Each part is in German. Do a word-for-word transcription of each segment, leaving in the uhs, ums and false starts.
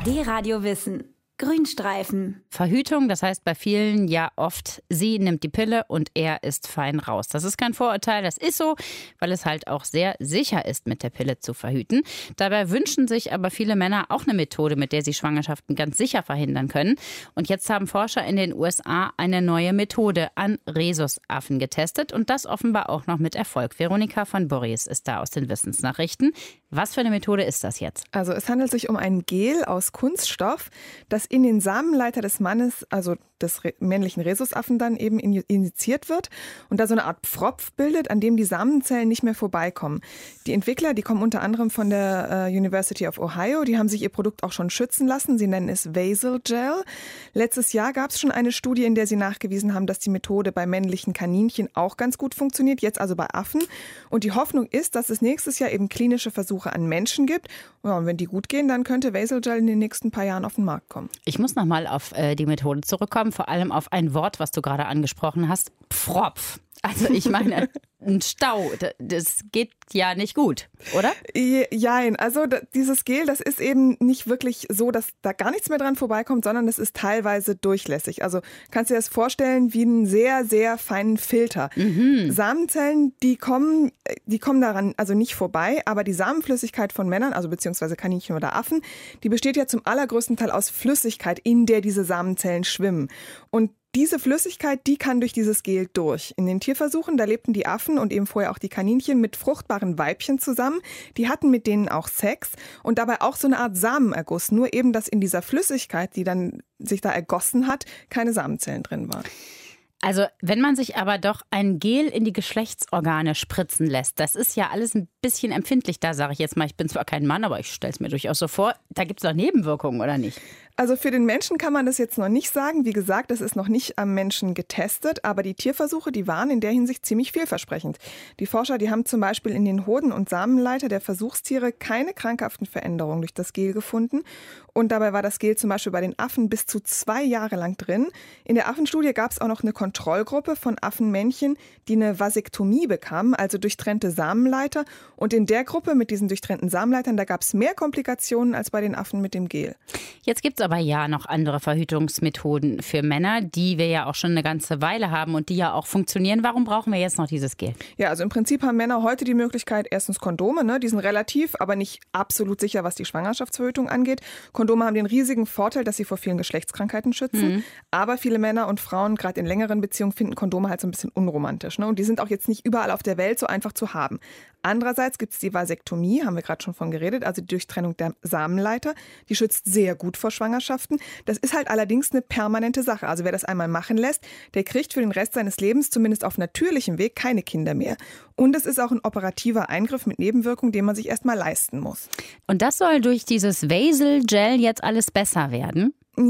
D-Radio Wissen. Grünstreifen. Verhütung, das heißt bei vielen ja oft, sie nimmt die Pille und er ist fein raus. Das ist kein Vorurteil, das ist so, weil es halt auch sehr sicher ist, mit der Pille zu verhüten. Dabei wünschen sich aber viele Männer auch eine Methode, mit der sie Schwangerschaften ganz sicher verhindern können. Und jetzt haben Forscher in den U S A eine neue Methode an Rhesusaffen getestet und das offenbar auch noch mit Erfolg. Veronika von Borries ist da aus den Wissensnachrichten. Was für eine Methode ist das jetzt? Also es handelt sich um ein Gel aus Kunststoff, das in den Samenleiter des Mannes, also des männlichen Rhesusaffen, dann eben injiziert wird und da so eine Art Pfropf bildet, an dem die Samenzellen nicht mehr vorbeikommen. Die Entwickler, die kommen unter anderem von der äh, University of Ohio, die haben sich ihr Produkt auch schon schützen lassen. Sie nennen es Vasil Gel. Letztes Jahr gab es schon eine Studie, in der sie nachgewiesen haben, dass die Methode bei männlichen Kaninchen auch ganz gut funktioniert, jetzt also bei Affen. Und die Hoffnung ist, dass es nächstes Jahr eben klinische Versuche an Menschen gibt. Ja, und wenn die gut gehen, dann könnte Vasil Gel in den nächsten paar Jahren auf den Markt kommen. Ich muss noch mal auf äh, die Methode zurückkommen, vor allem auf ein Wort, was du gerade angesprochen hast, Pfropf. Also ich meine, ein Stau, das geht ja nicht gut, oder? Jein, also dieses Gel, das ist eben nicht wirklich so, dass da gar nichts mehr dran vorbeikommt, sondern es ist teilweise durchlässig. Also kannst du dir das vorstellen wie einen sehr, sehr feinen Filter. Mhm. Samenzellen, die kommen, die kommen daran also nicht vorbei, aber die Samenflüssigkeit von Männern, also beziehungsweise Kaninchen oder Affen, die besteht ja zum allergrößten Teil aus Flüssigkeit, in der diese Samenzellen schwimmen. Und diese Flüssigkeit, die kann durch dieses Gel durch. In den Tierversuchen, da lebten die Affen und eben vorher auch die Kaninchen mit fruchtbaren Weibchen zusammen. Die hatten mit denen auch Sex und dabei auch so eine Art Samenerguss. Nur eben, dass in dieser Flüssigkeit, die dann sich da ergossen hat, keine Samenzellen drin waren. Also wenn man sich aber doch ein Gel in die Geschlechtsorgane spritzen lässt, das ist ja alles ein bisschen empfindlich. Da sage ich jetzt mal, ich bin zwar kein Mann, aber ich stelle es mir durchaus so vor, da gibt es doch Nebenwirkungen, oder nicht? Also für den Menschen kann man das jetzt noch nicht sagen. Wie gesagt, das ist noch nicht am Menschen getestet, aber die Tierversuche, die waren in der Hinsicht ziemlich vielversprechend. Die Forscher, die haben zum Beispiel in den Hoden und Samenleiter der Versuchstiere keine krankhaften Veränderungen durch das Gel gefunden. Und dabei war das Gel zum Beispiel bei den Affen bis zu zwei Jahre lang drin. In der Affenstudie gab es auch noch eine Kontrollgruppe von Affenmännchen, die eine Vasektomie bekamen, also durchtrennte Samenleiter. Und in der Gruppe mit diesen durchtrennten Samenleitern, da gab es mehr Komplikationen als bei den Affen mit dem Gel. Jetzt gibt es aber ja noch andere Verhütungsmethoden für Männer, die wir ja auch schon eine ganze Weile haben und die ja auch funktionieren. Warum brauchen wir jetzt noch dieses Gel? Ja, also im Prinzip haben Männer heute die Möglichkeit, erstens Kondome, ne, die sind relativ, aber nicht absolut sicher, was die Schwangerschaftsverhütung angeht. Kondome haben den riesigen Vorteil, dass sie vor vielen Geschlechtskrankheiten schützen. Mhm. Aber viele Männer und Frauen, gerade in längeren Beziehungen, finden Kondome halt so ein bisschen unromantisch. Ne? Und die sind auch jetzt nicht überall auf der Welt so einfach zu haben. Andererseits gibt es die Vasektomie, haben wir gerade schon von geredet, also die Durchtrennung der Samenleiter. Die schützt sehr gut vor Schwangerschaften. Das ist halt allerdings eine permanente Sache. Also wer das einmal machen lässt, der kriegt für den Rest seines Lebens zumindest auf natürlichem Weg keine Kinder mehr. Und es ist auch ein operativer Eingriff mit Nebenwirkungen, den man sich erstmal leisten muss. Und das soll durch dieses Vasil Gel jetzt alles besser werden?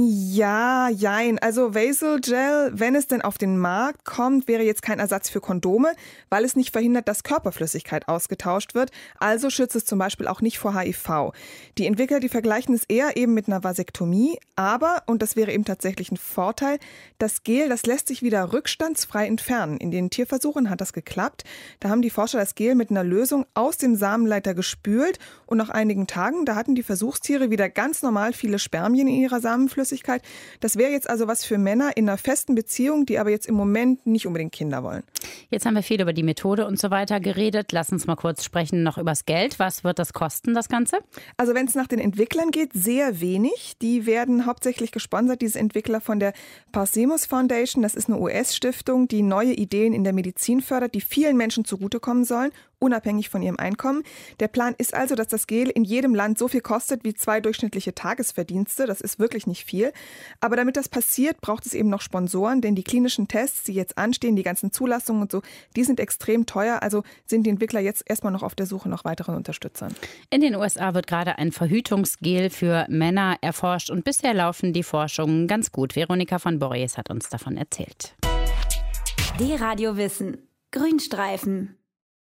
Ja, jein. Also Vasil Gel, wenn es denn auf den Markt kommt, wäre jetzt kein Ersatz für Kondome, weil es nicht verhindert, dass Körperflüssigkeit ausgetauscht wird. Also schützt es zum Beispiel auch nicht vor H I V. Die Entwickler, die vergleichen es eher eben mit einer Vasektomie. Aber, und das wäre eben tatsächlich ein Vorteil, das Gel, das lässt sich wieder rückstandsfrei entfernen. In den Tierversuchen hat das geklappt. Da haben die Forscher das Gel mit einer Lösung aus dem Samenleiter gespült. Und nach einigen Tagen, da hatten die Versuchstiere wieder ganz normal viele Spermien in ihrer Samenflüssigkeit. Flüssigkeit. Das wäre jetzt also was für Männer in einer festen Beziehung, die aber jetzt im Moment nicht unbedingt Kinder wollen. Jetzt haben wir viel über die Methode und so weiter geredet. Lass uns mal kurz sprechen noch übers Geld. Was wird das kosten, das Ganze? Also wenn es nach den Entwicklern geht, sehr wenig. Die werden hauptsächlich gesponsert, diese Entwickler von der Parsemus Foundation. Das ist eine U S-Stiftung, die neue Ideen in der Medizin fördert, die vielen Menschen zugutekommen sollen, unabhängig von ihrem Einkommen. Der Plan ist also, dass das Gel in jedem Land so viel kostet wie zwei durchschnittliche Tagesverdienste. Das ist wirklich nicht viel. Aber damit das passiert, braucht es eben noch Sponsoren, denn die klinischen Tests, die jetzt anstehen, die ganzen Zulassungen und so, die sind extrem teuer. Also sind die Entwickler jetzt erstmal noch auf der Suche nach weiteren Unterstützern. In den U S A wird gerade ein Verhütungsgel für Männer erforscht und bisher laufen die Forschungen ganz gut. Veronika von Borries hat uns davon erzählt. D-Radio Wissen. Grünstreifen.